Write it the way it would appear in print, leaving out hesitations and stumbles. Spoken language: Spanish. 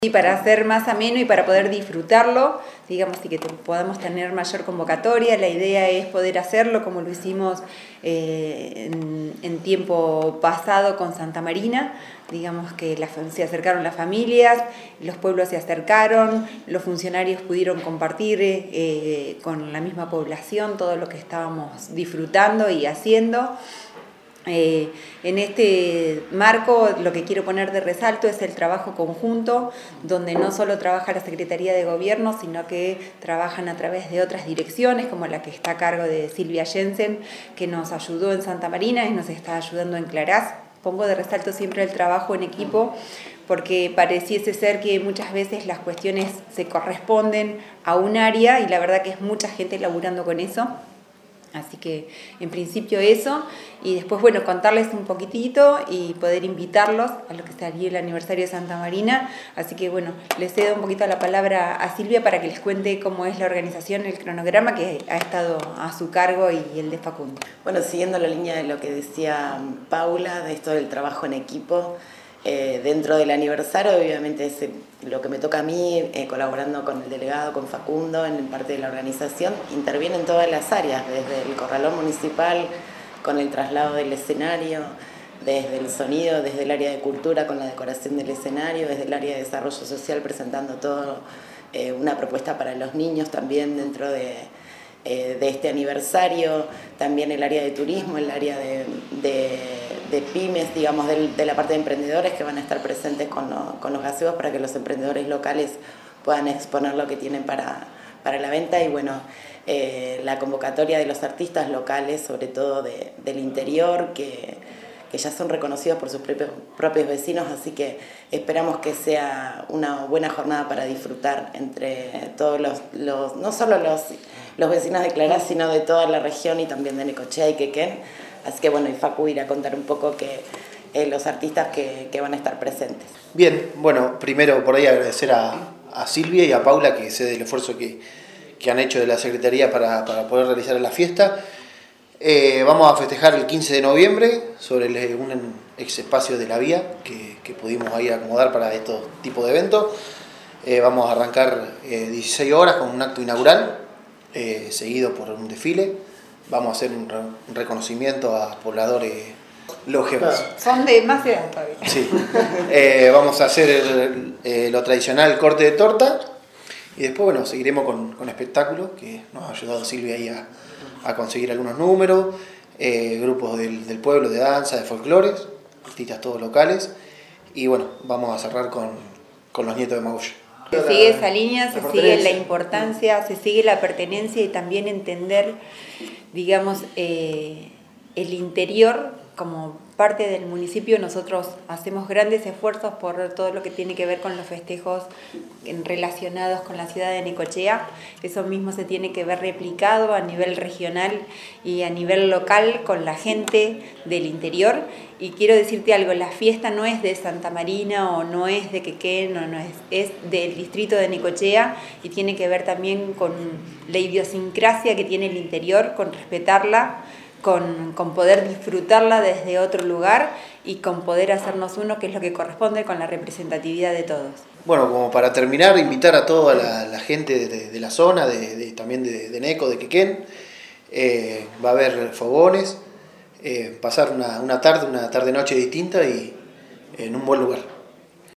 Y para hacer más ameno y para poder disfrutarlo, digamos, y que podamos tener mayor convocatoria, la idea es poder hacerlo como lo hicimos en tiempo pasado con Santa Marina, digamos que se acercaron las familias, los pueblos se acercaron, los funcionarios pudieron compartir con la misma población todo lo que estábamos disfrutando y haciendo. En este marco lo que quiero poner de resalto es el trabajo conjunto, donde no solo trabaja la Secretaría de Gobierno, sino que trabajan a través de otras direcciones, como la que está a cargo de Silvia Jensen, que nos ayudó en Santa Marina y nos está ayudando en Clarás. Pongo de resalto siempre el trabajo en equipo, porque pareciese ser que muchas veces las cuestiones se corresponden a un área y la verdad que es mucha gente laburando con eso. Así que en principio eso, y después bueno, contarles un poquitito y poder invitarlos a lo que sería el aniversario de Santa Marina. Así que bueno, les cedo un poquito la palabra a Silvia para que les cuente cómo es la organización, el cronograma que ha estado a su cargo y el de Facundo. Bueno, siguiendo la línea de lo que decía Paula, de esto del trabajo en equipo, dentro del aniversario obviamente es lo que me toca a mí, colaborando con el delegado, con Facundo, en parte de la organización, intervienen todas las áreas, desde el corralón municipal, con el traslado del escenario, desde el sonido, desde el área de cultura con la decoración del escenario, desde el área de desarrollo social presentando todo, una propuesta para los niños también dentro de este aniversario, también el área de turismo, el área de pymes, digamos, de la parte de emprendedores que van a estar presentes con los gazebos para que los emprendedores locales puedan exponer lo que tienen para la venta. Y bueno, la convocatoria de los artistas locales, sobre todo del interior, que ya son reconocidos por sus propios vecinos, así que esperamos que sea una buena jornada para disfrutar entre todos no solo los vecinos de Clarás, sino de toda la región y también de Necochea y Quequén. Así que bueno, y Facu irá a contar un poco los artistas que van a estar presentes. Bien, bueno, primero por ahí agradecer a Silvia y a Paula, que sé del esfuerzo que han hecho de la Secretaría para poder realizar la fiesta. Vamos a festejar el 15 de noviembre sobre un ex espacio de la vía que pudimos ahí acomodar para estos tipos de eventos. Vamos a arrancar 16 horas con un acto inaugural, seguido por un desfile. Vamos a hacer un reconocimiento a pobladores longevos. Son de más edad todavía. Sí. Vamos a hacer lo tradicional, corte de torta. Y después, bueno, seguiremos con espectáculos, que nos ha ayudado Silvia ahí a conseguir algunos números, grupos del pueblo de danza, de folclores, artistas todos locales. Y bueno, vamos a cerrar con los nietos de Magulla. Se sigue esa línea, se sigue la importancia, se sigue la pertenencia y también entender, digamos, el interior como parte del municipio. Nosotros hacemos grandes esfuerzos por todo lo que tiene que ver con los festejos relacionados con la ciudad de Necochea. Eso mismo se tiene que ver replicado a nivel regional y a nivel local con la gente del interior. Y quiero decirte algo, la fiesta no es de Santa Marina o no es de Quequén, es del distrito de Necochea y tiene que ver también con la idiosincrasia que tiene el interior, con respetarla, con poder disfrutarla desde otro lugar y con poder hacernos uno, que es lo que corresponde con la representatividad de todos. Bueno, como para terminar, invitar a toda la gente de la zona, también de Neco, de Quequén. Va a haber fogones, pasar una tarde-noche distinta y en un buen lugar.